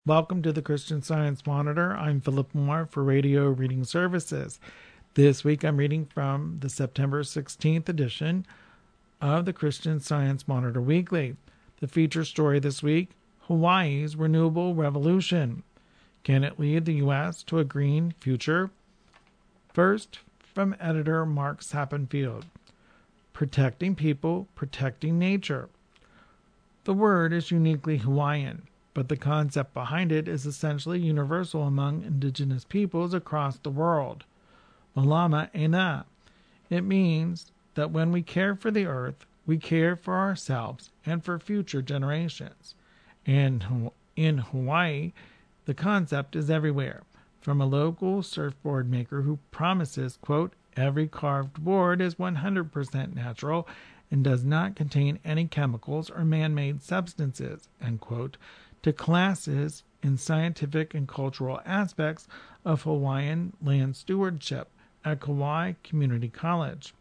Welcome to the Christian Science Monitor. I'm Philip Moore for Radio Reading Services. This week I'm reading from the September 16th edition of the Christian Science Monitor Weekly. The feature story this week, Hawaii's Renewable Revolution. Can it lead the U.S. to a green future? First, from editor Mark Sappenfield. Protecting people, protecting nature. The word is uniquely Hawaiian, but the concept behind it is essentially universal among indigenous peoples across the world. Malama ena. It means that when we care for the earth, we care for ourselves and for future generations. And in Hawaii, the concept is everywhere, from a local surfboard maker who promises, quote, every carved board is 100% natural and does not contain any chemicals or man-made substances, end quote, to classes in scientific and cultural aspects of Hawaiian land stewardship at Kauai Community College.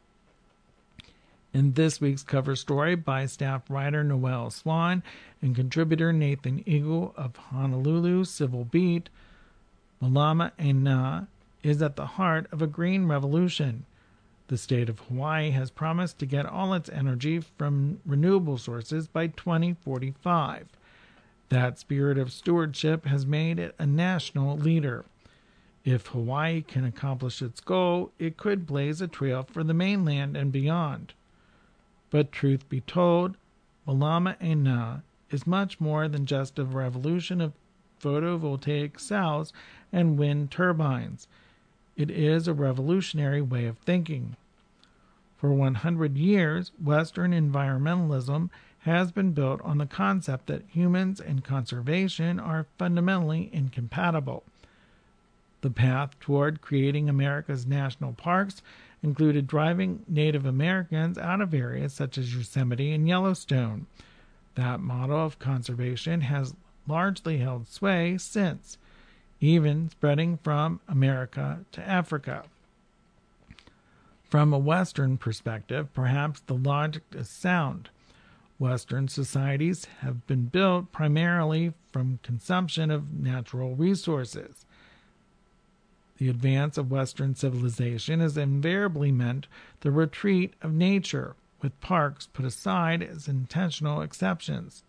In this week's cover story by staff writer Noel Swan and contributor Nathan Eagle of Honolulu Civil Beat, Malama ena is at the heart of a green revolution. The state of Hawaii has promised to get all its energy from renewable sources by 2045. That spirit of stewardship has made it a national leader. If Hawaii can accomplish its goal, it could blaze a trail for the mainland and beyond. But truth be told, Malama ena is much more than just a revolution of photovoltaic cells and wind turbines. It is a revolutionary way of thinking. For 100 years, Western environmentalism has been built on the concept that humans and conservation are fundamentally incompatible. The path toward creating America's national parks included driving Native Americans out of areas such as Yosemite and Yellowstone. That model of conservation has largely held sway since, even spreading from America to Africa. From a Western perspective, perhaps the logic is sound. Western societies have been built primarily from consumption of natural resources. The advance of Western civilization has invariably meant the retreat of nature, with parks put aside as intentional exceptions.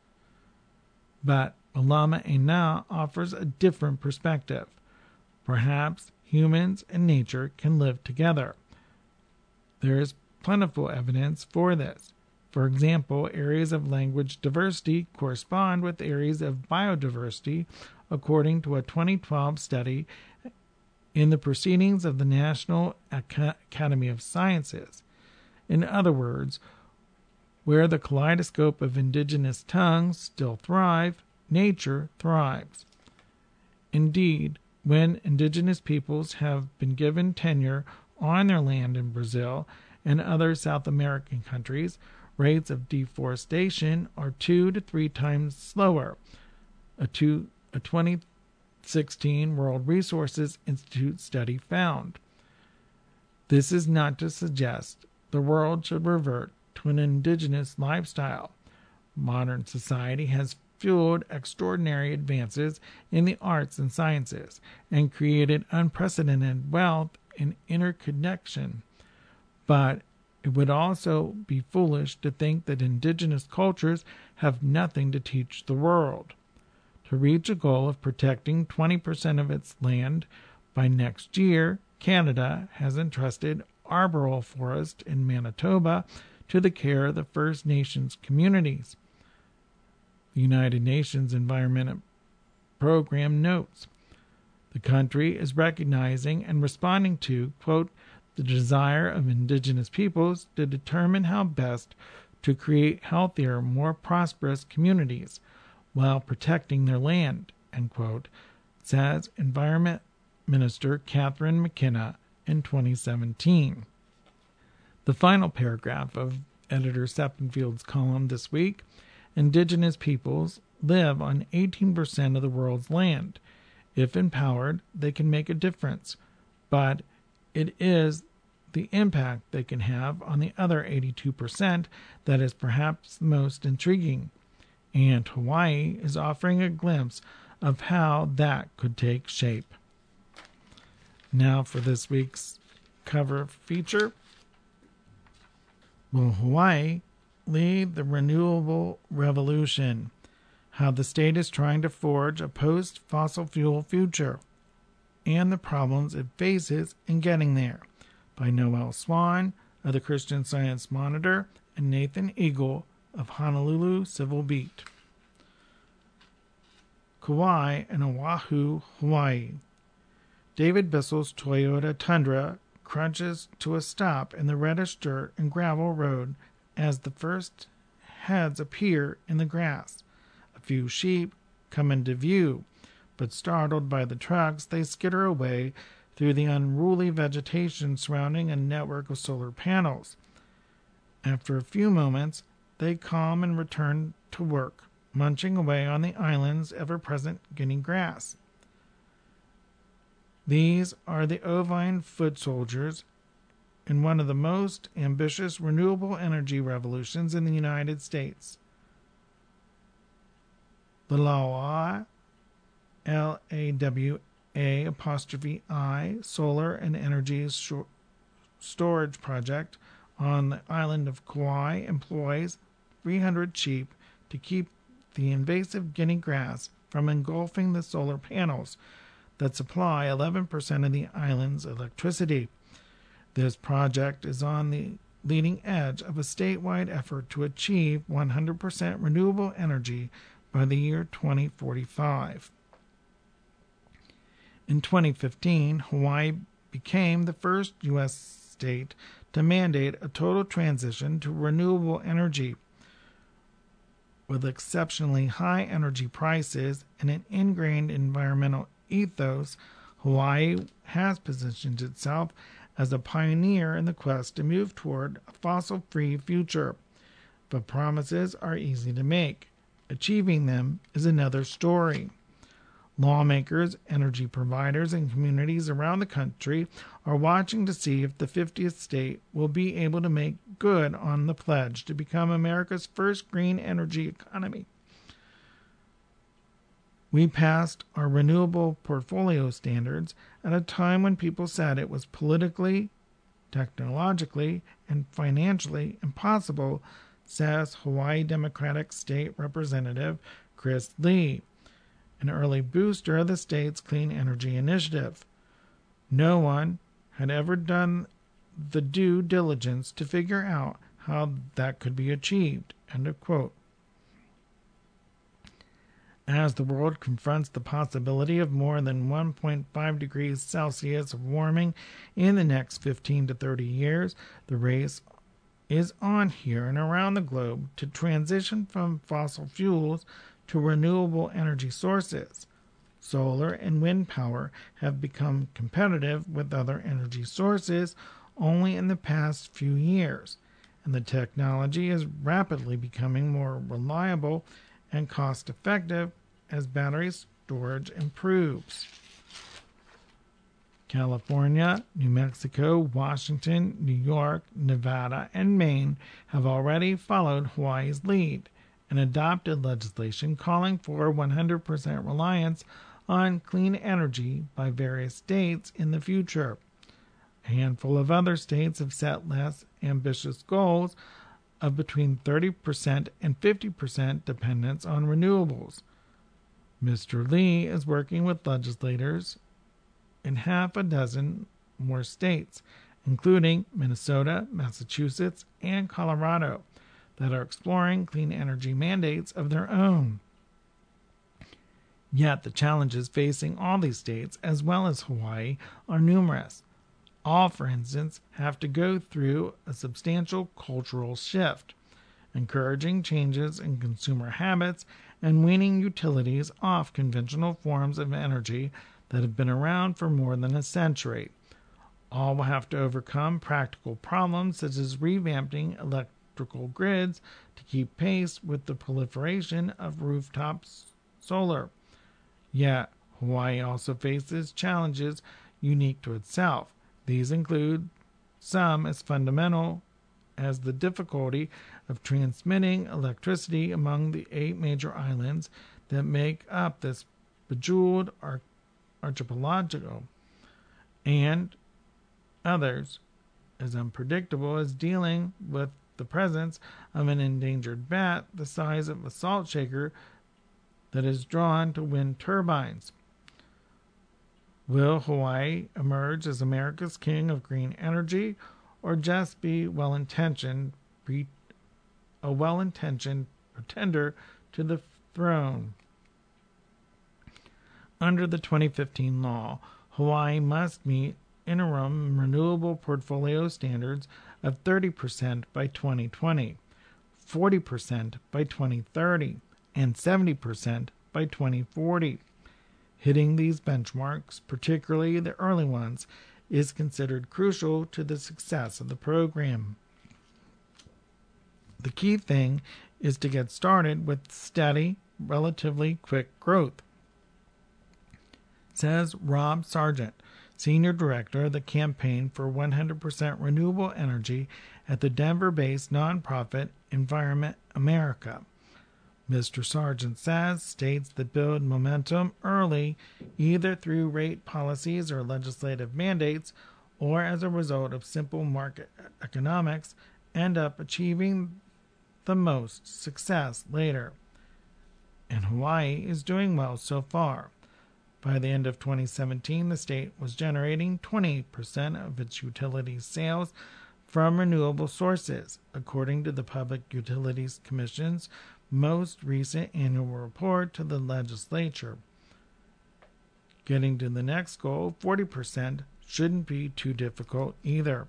But Malama ena offers a different perspective. Perhaps humans and nature can live together. There is plentiful evidence for this. For example, areas of language diversity correspond with areas of biodiversity, according to a 2012 study in the Proceedings of the National Academy of Sciences. In other words, where the kaleidoscope of indigenous tongues still thrive, nature thrives. Indeed, when indigenous peoples have been given tenure on their land in Brazil and other South American countries, rates of deforestation are 2 to 3 times slower, a 2016 World Resources Institute study found. This is not to suggest the world should revert to an indigenous lifestyle. Modern society has fueled extraordinary advances in the arts and sciences and created unprecedented wealth and interconnection. But it would also be foolish to think that indigenous cultures have nothing to teach the world. To reach a goal of protecting 20% of its land by next year, Canada has entrusted arboreal forest in Manitoba to the care of the First Nations communities. The United Nations Environment Program notes, the country is recognizing and responding to, quote, the desire of indigenous peoples to determine how best to create healthier, more prosperous communities while protecting their land, end quote, says Environment Minister Catherine McKenna in 2017. The final paragraph of editor Sappenfield's column this week, indigenous peoples live on 18% of the world's land. If empowered, they can make a difference, but it is the impact they can have on the other 82% that is perhaps the most intriguing. And Hawaii is offering a glimpse of how that could take shape. Now for this week's cover feature. Will Hawaii lead the renewable revolution? How the state is trying to forge a post-fossil fuel future and the problems it faces in getting there, by Noel Swan of the Christian Science Monitor and Nathan Eagle of Honolulu Civil Beat. Kauai and Oahu, Hawaii. David Bissell's Toyota Tundra crunches to a stop in the reddish dirt and gravel road as the first heads appear in the grass. A few sheep come into view, but startled by the trucks, they skitter away through the unruly vegetation surrounding a network of solar panels. After a few moments, they calm and return to work, munching away on the island's ever-present guinea grass. These are the ovine foot soldiers in one of the most ambitious renewable energy revolutions in the United States. The Lawa, LAWA' Solar and Energy Storage Project on the island of Kauai employs 300 sheep to keep the invasive guinea grass from engulfing the solar panels that supply 11% of the island's electricity. This project is on the leading edge of a statewide effort to achieve 100% renewable energy by the year 2045. In 2015, Hawaii became the first U.S. state to mandate a total transition to renewable energy. With exceptionally high energy prices and an ingrained environmental ethos, Hawaii has positioned itself as a pioneer in the quest to move toward a fossil-free future. But promises are easy to make. Achieving them is another story. Lawmakers, energy providers, and communities around the country are watching to see if the 50th state will be able to make good on the pledge to become America's first green energy economy. We passed our renewable portfolio standards at a time when people said it was politically, technologically, and financially impossible, says Hawaii Democratic State Representative Chris Lee, an early booster of the state's clean energy initiative. No one had ever done the due diligence to figure out how that could be achieved. End of quote. As the world confronts the possibility of more than 1.5 degrees Celsius of warming in the next 15 to 30 years, the race is on here and around the globe to transition from fossil fuels to renewable energy sources. Solar and wind power have become competitive with other energy sources only in the past few years, and the technology is rapidly becoming more reliable and cost-effective as battery storage improves. California, New Mexico, Washington, New York, Nevada, and Maine have already followed Hawaii's lead and adopted legislation calling for 100% reliance on clean energy by various states in the future. A handful of other states have set less ambitious goals of between 30% and 50% dependence on renewables. Mr. Lee is working with legislators in half a dozen more states, including Minnesota, Massachusetts, and Colorado, that are exploring clean energy mandates of their own. Yet the challenges facing all these states, as well as Hawaii, are numerous. All, for instance, have to go through a substantial cultural shift, encouraging changes in consumer habits and weaning utilities off conventional forms of energy that have been around for more than a century. All will have to overcome practical problems such as revamping electrical grids to keep pace with the proliferation of rooftop solar. Yet, Hawaii also faces challenges unique to itself. These include some as fundamental as the difficulty of transmitting electricity among the 8 major islands that make up this Bejeweled Archipelago, and others as unpredictable as dealing with the presence of an endangered bat the size of a salt shaker that is drawn to wind turbines. Will Hawaii emerge as America's king of green energy, or just be a well-intentioned pretender to the throne? Under the 2015 law, Hawaii must meet interim renewable portfolio standards of 30% by 2020, 40% by 2030, and 70% by 2040. Hitting these benchmarks, particularly the early ones, is considered crucial to the success of the program. The key thing is to get started with steady, relatively quick growth, says Rob Sargent, Senior Director of the Campaign for 100% Renewable Energy at the Denver-based nonprofit Environment America. Mr. Sargent says states that build momentum early, either through rate policies or legislative mandates, or as a result of simple market economics, end up achieving the most success later. And Hawaii is doing well so far. By the end of 2017, the state was generating 20% of its utility sales from renewable sources, according to the Public Utilities Commission's most recent annual report to the legislature. Getting to the next goal, 40%, shouldn't be too difficult either.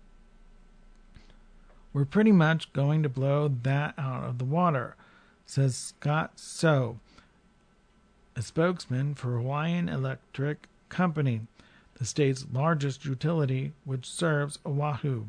We're pretty much going to blow that out of the water, says Scott So, a spokesman for Hawaiian Electric Company, the state's largest utility, which serves Oahu.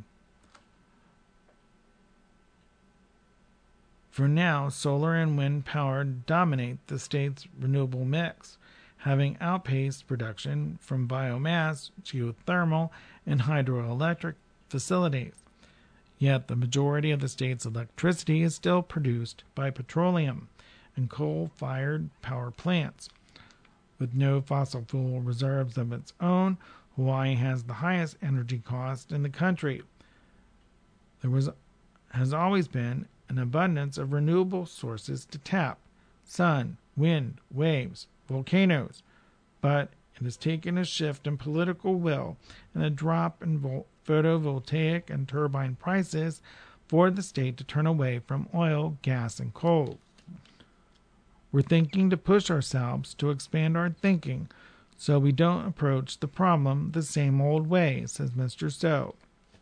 For now, solar and wind power dominate the state's renewable mix, having outpaced production from biomass, geothermal, and hydroelectric facilities. Yet the majority of the state's electricity is still produced by petroleum and coal-fired power plants. With no fossil fuel reserves of its own, Hawaii has the highest energy cost in the country. There has always been an abundance of renewable sources to tap: sun, wind, waves, volcanoes. But it has taken a shift in political will and a drop in photovoltaic and turbine prices for the state to turn away from oil, gas, and coal. We're thinking to push ourselves to expand our thinking so we don't approach the problem the same old way, says Mr. So.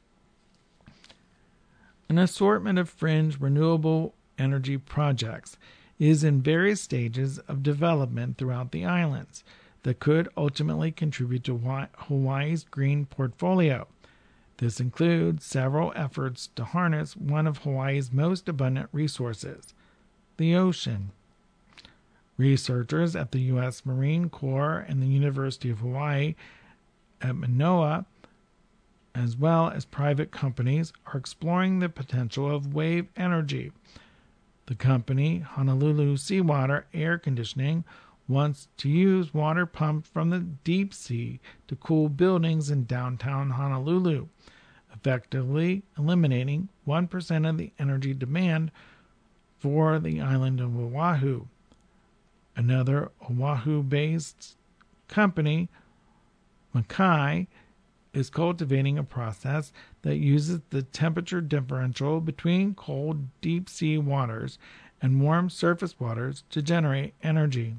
An assortment of fringe renewable energy projects is in various stages of development throughout the islands that could ultimately contribute to Hawaii's green portfolio. This includes several efforts to harness one of Hawaii's most abundant resources, the ocean. Researchers at the U.S. Marine Corps and the University of Hawaii at Manoa, as well as private companies, are exploring the potential of wave energy. The company, Honolulu Seawater Air Conditioning, wants to use water pumped from the deep sea to cool buildings in downtown Honolulu, effectively eliminating 1% of the energy demand for the island of Oahu. Another Oahu-based company, Makai, is cultivating a process that uses the temperature differential between cold deep-sea waters and warm surface waters to generate energy.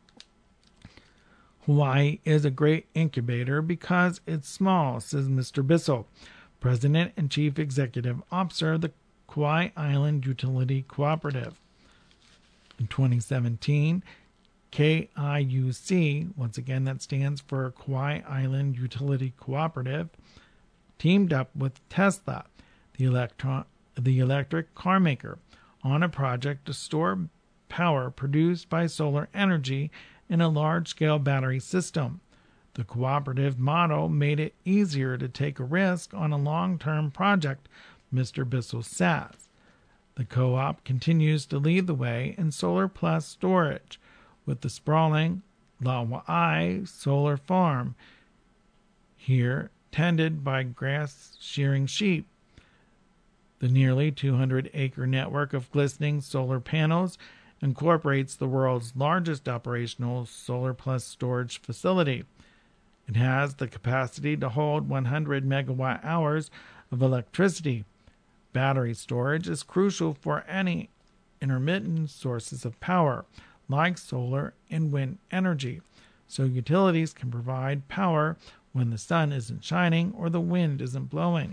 Hawaii is a great incubator because it's small, says Mr. Bissell, President and Chief Executive Officer of the Kauai Island Utility Cooperative. In 2017, KIUC, once again that stands for Kauai Island Utility Cooperative, teamed up with Tesla, the electric car maker, on a project to store power produced by solar energy in a large-scale battery system. The cooperative model made it easier to take a risk on a long-term project, Mr. Bissell says. The co-op continues to lead the way in solar plus storage, with the sprawling Lawa'ai Solar Farm, here tended by grass-shearing sheep. The nearly 200-acre network of glistening solar panels incorporates the world's largest operational solar plus storage facility. It has the capacity to hold 100 megawatt hours of electricity. Battery storage is crucial for any intermittent sources of power, like solar and wind energy, so utilities can provide power when the sun isn't shining or the wind isn't blowing.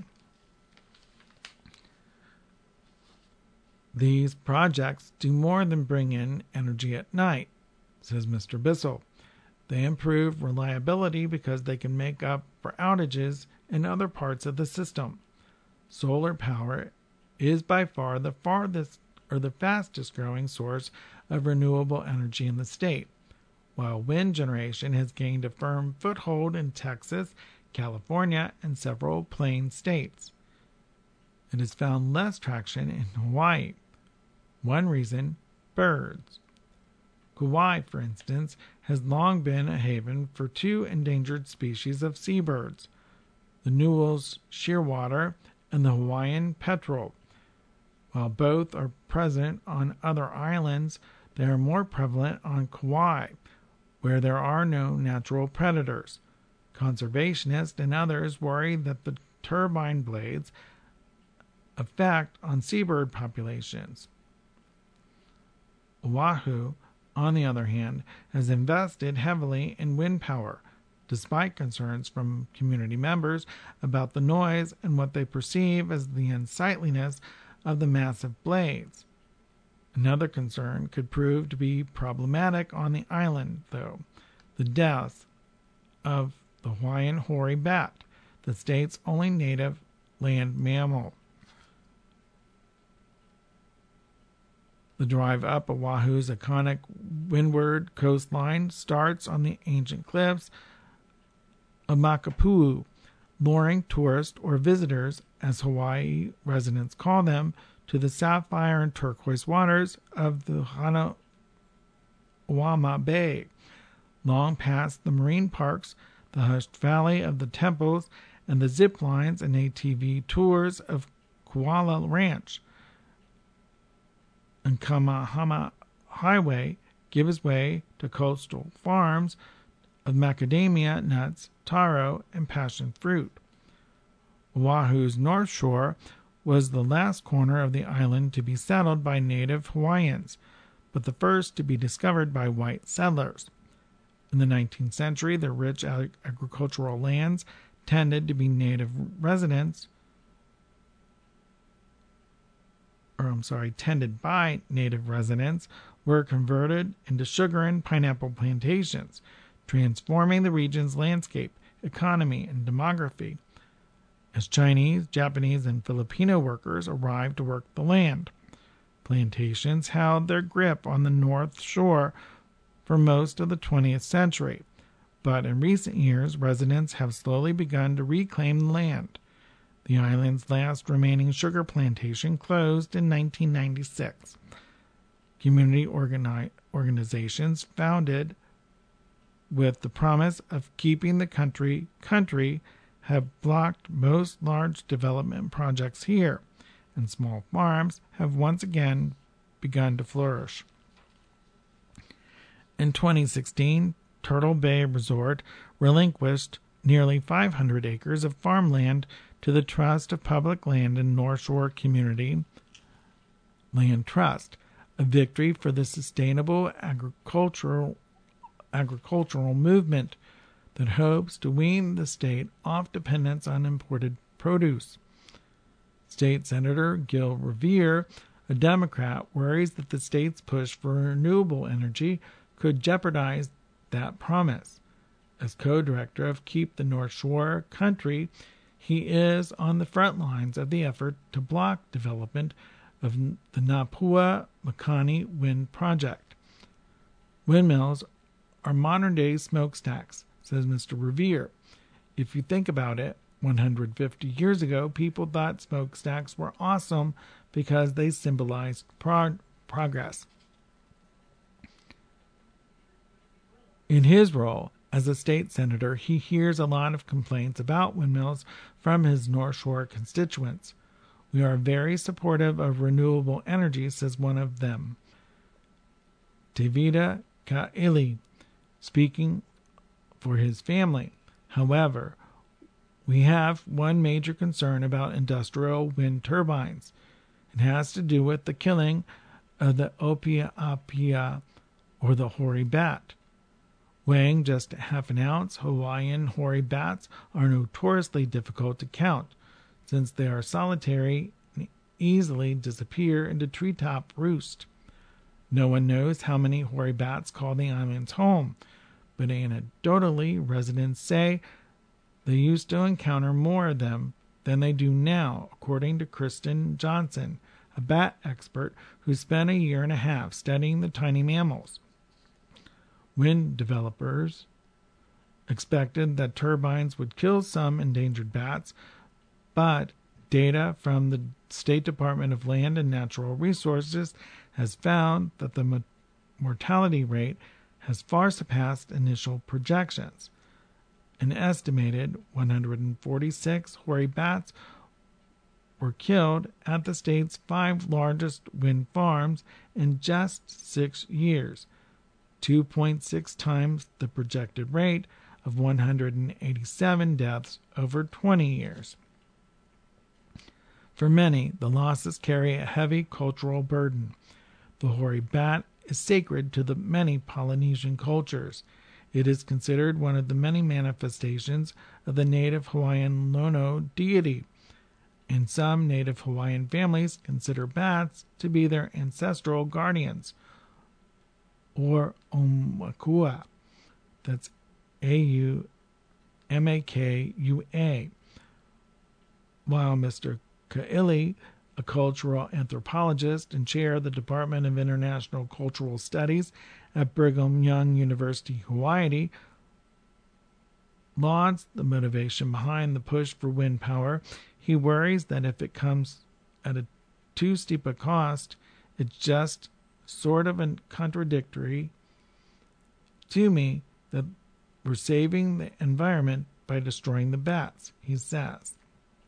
These projects do more than bring in energy at night, says Mr. Bissell. They improve reliability because they can make up for outages in other parts of the system. Solar power is by far the fastest growing source of renewable energy in the state, while wind generation has gained a firm foothold in Texas, California, and several plain states. It has found less traction in Hawaii. One reason: birds. Kauai, for instance, has long been a haven for two endangered species of seabirds, the Newell's shearwater and the Hawaiian petrel. While both are present on other islands, they are more prevalent on Kauai, where there are no natural predators. Conservationists and others worry that the turbine blades' effect on seabird populations. Oahu, on the other hand, has invested heavily in wind power, despite concerns from community members about the noise and what they perceive as the unsightliness of the massive blades. Another concern could prove to be problematic on the island, though: the death of the Hawaiian hoary bat, the state's only native land mammal. The drive up Oahu's iconic windward coastline starts on the ancient cliffs of Makapuu, luring tourists or visitors, as Hawaii residents call them, to the sapphire and turquoise waters of the Hanauama Bay. Long past the marine parks, the hushed valley of the temples, and the zip lines and ATV tours of Kuala Ranch and Kamahama Highway gives way to coastal farms of macadamia nuts, taro, and passion fruit. Oahu's north shore was the last corner of the island to be settled by native Hawaiians, but the first to be discovered by white settlers. In the 19th century, the rich agricultural lands tended by native residents were converted into sugar and pineapple plantations, transforming the region's landscape, economy, and demography. As Chinese, Japanese, and Filipino workers arrived to work the land, plantations held their grip on the North Shore for most of the 20th century, but in recent years, residents have slowly begun to reclaim the land. The island's last remaining sugar plantation closed in 1996. Community organizations founded with the promise of keeping the country have blocked most large development projects here, and small farms have once again begun to flourish. In 2016, Turtle Bay Resort relinquished nearly 500 acres of farmland to the Trust of Public Land and North Shore Community Land Trust, a victory for the sustainable agricultural movement that hopes to wean the state off dependence on imported produce. State Senator Gil Revere, a Democrat, worries that the state's push for renewable energy could jeopardize that promise. As co-director of Keep the North Shore Country, he is on the front lines of the effort to block development of the Napua Makani Wind Project. Windmills are modern-day smokestacks, says Mr. Revere. If you think about it, 150 years ago, people thought smokestacks were awesome because they symbolized progress. In his role as a state senator, he hears a lot of complaints about windmills from his North Shore constituents. We are very supportive of renewable energy, says one of them. Tevita Ka'ili, speaking for his family. However, we have one major concern about industrial wind turbines. It has to do with the killing of the Opia or the hoary bat. Weighing just half an ounce, Hawaiian hoary bats are notoriously difficult to count, since they are solitary and easily disappear into treetop roost. No one knows how many hoary bats call the islands home, but anecdotally, residents say they used to encounter more of them than they do now, according to Kristen Johnson, a bat expert who spent a year and a half studying the tiny mammals. Wind developers expected that turbines would kill some endangered bats, but data from the State Department of Land and Natural Resources has found that the mortality rate has far surpassed initial projections. An estimated 146 hoary bats were killed at the state's 5 largest wind farms in just 6 years, 2.6 times the projected rate of 187 deaths over 20 years. For many, the losses carry a heavy cultural burden. The hoary bat is sacred to the many Polynesian cultures. It is considered one of the many manifestations of the native Hawaiian Lono deity, and some native Hawaiian families consider bats to be their ancestral guardians, or Aumakua. That's Aumakua. While Mr. Ka'ili, a cultural anthropologist and chair of the Department of International Cultural Studies at Brigham Young University, Hawaii, lauds the motivation behind the push for wind power, he worries that if it comes at a too steep a cost, it's just sort of contradictory to me that we're saving the environment by destroying the bats, he says.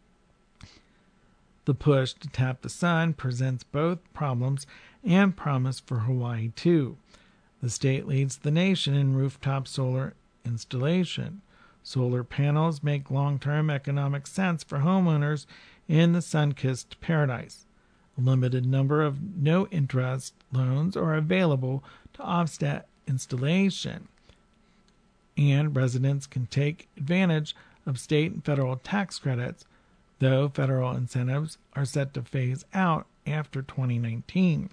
The push to tap the sun presents both problems and promise for Hawaii, too. The state leads the nation in rooftop solar installation. Solar panels make long-term economic sense for homeowners in the sun-kissed paradise. A limited number of no-interest loans are available to offset installation, and residents can take advantage of state and federal tax credits, though federal incentives are set to phase out after 2019.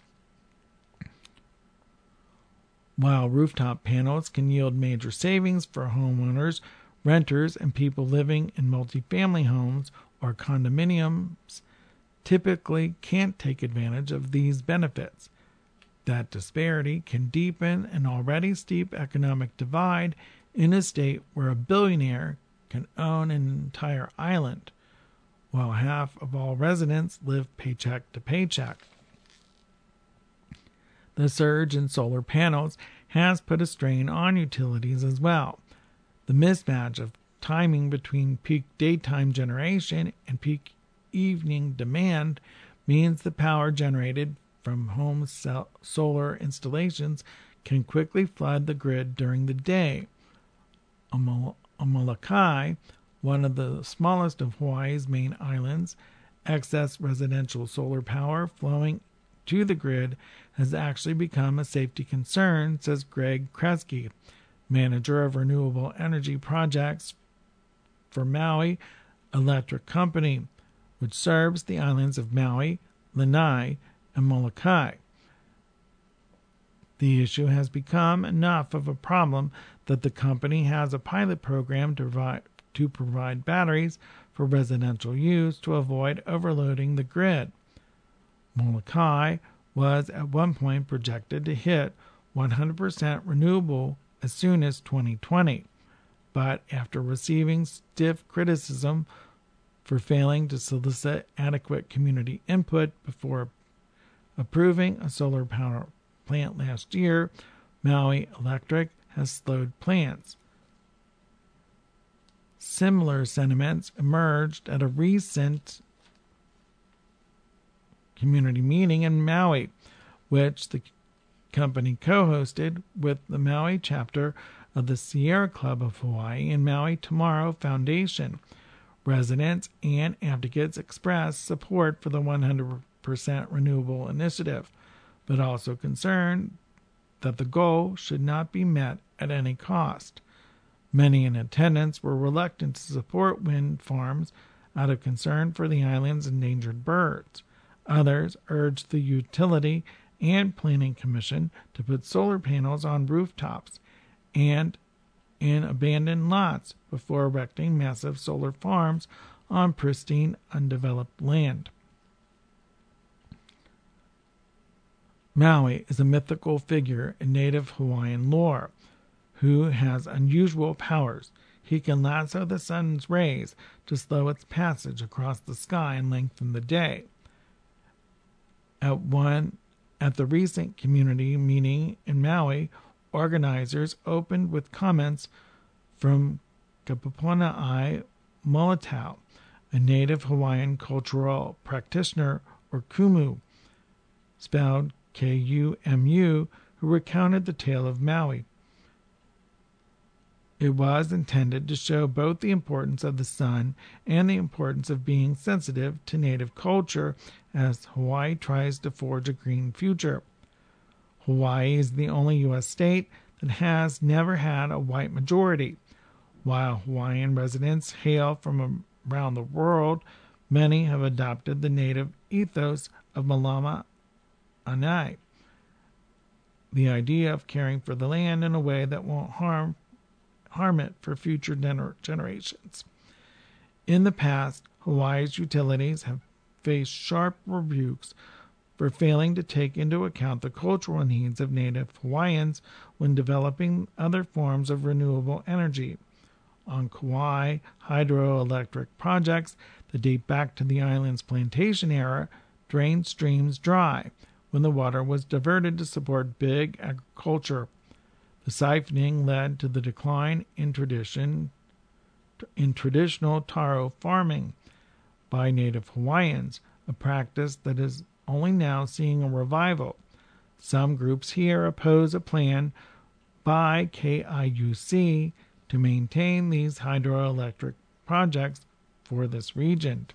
While rooftop panels can yield major savings for homeowners, renters, and people living in multifamily homes or condominiums typically can't take advantage of these benefits. That disparity can deepen an already steep economic divide in a state where a billionaire can own an entire island, while half of all residents live paycheck to paycheck. The surge in solar panels has put a strain on utilities as well. The mismatch of timing between peak daytime generation and peak evening demand means the power generated from home solar installations can quickly flood the grid during the day. On Molokai, one of the smallest of Hawaii's main islands, excess residential solar power flowing to the grid has actually become a safety concern, says Greg Kresge, manager of renewable energy projects for Maui Electric Company, which serves the islands of Maui, Lanai, and Molokai. The issue has become enough of a problem that the company has a pilot program to provide batteries for residential use to avoid overloading the grid. Molokai was at one point projected to hit 100% renewable as soon as 2020, but after receiving stiff criticism for failing to solicit adequate community input before approving a solar power plant last year, Maui Electric has slowed plans. Similar sentiments emerged at a recent community meeting in Maui, which the company co-hosted with the Maui chapter of the Sierra Club of Hawaii and Maui Tomorrow Foundation. Residents and advocates expressed support for the 100% renewable initiative, but also concerned that the goal should not be met at any cost. Many in attendance were reluctant to support wind farms out of concern for the island's endangered birds. Others urged the Utility and Planning Commission to put solar panels on rooftops and in abandoned lots before erecting massive solar farms on pristine, undeveloped land. Maui is a mythical figure in native Hawaiian lore who has unusual powers. He can lasso the sun's rays to slow its passage across the sky and lengthen the day. At the recent community meeting in Maui, organizers opened with comments from Kapuana'i Molatau, a native Hawaiian cultural practitioner, or kumu, spelled Kumu, who recounted the tale of Maui. It was intended to show both the importance of the sun and the importance of being sensitive to native culture as Hawaii tries to forge a green future. Hawaii is the only U.S. state that has never had a white majority. While Hawaiian residents hail from around the world, many have adopted the native ethos of Malama Anai, the idea of caring for the land in a way that won't harm it for future generations. In the past, Hawaii's utilities have faced sharp rebukes for failing to take into account the cultural needs of native Hawaiians when developing other forms of renewable energy. On Kauai, hydroelectric projects that date back to the island's plantation era drained streams dry when the water was diverted to support big agriculture. The siphoning led to the decline in traditional taro farming by native Hawaiians, a practice that is only now seeing a revival. Some groups here oppose a plan by KIUC to maintain these hydroelectric projects for this reason.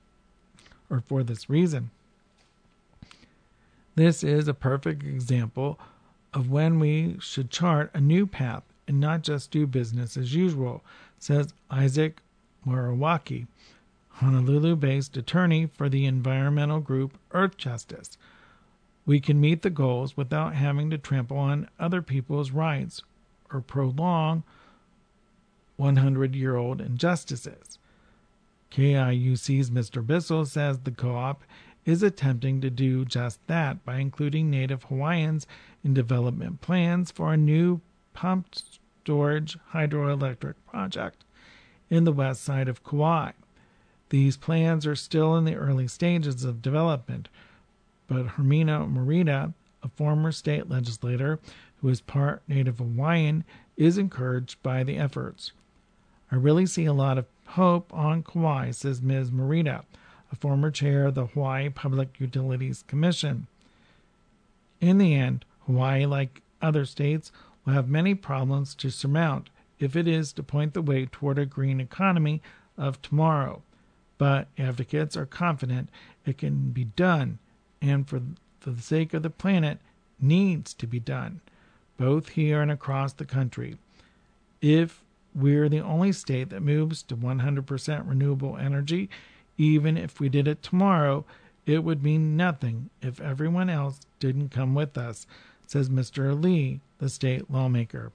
This is a perfect example of when we should chart a new path and not just do business as usual, says Isaac Morawaki, Honolulu-based attorney for the environmental group Earth Justice. We can meet the goals without having to trample on other people's rights or prolong 100-year-old injustices. KIUC's Mr. Bissell says the co-op is attempting to do just that by including native Hawaiians in development plans for a new pumped storage hydroelectric project in the west side of Kauai. These plans are still in the early stages of development, but Hermina Morita, a former state legislator who is part native Hawaiian, is encouraged by the efforts. I really see a lot of hope on Kauai, says Ms. Morita, a former chair of the Hawaii Public Utilities Commission. In the end, Hawaii, like other states, will have many problems to surmount if it is to point the way toward a green economy of tomorrow. But advocates are confident it can be done, and for the sake of the planet, needs to be done, both here and across the country. If we're the only state that moves to 100% renewable energy, even if we did it tomorrow, it would mean nothing if everyone else didn't come with us, says Mr. Lee, the state lawmaker.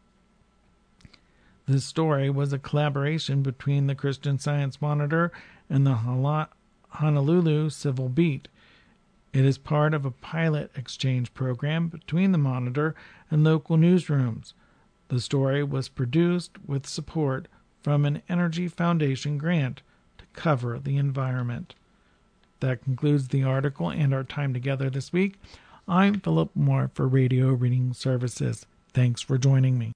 This story was a collaboration between the Christian Science Monitor and the Honolulu Civil Beat. It is part of a pilot exchange program between the Monitor and local newsrooms. The story was produced with support from an Energy Foundation grant to cover the environment. That concludes the article and our time together this week. I'm Philip Moore for Radio Reading Services. Thanks for joining me.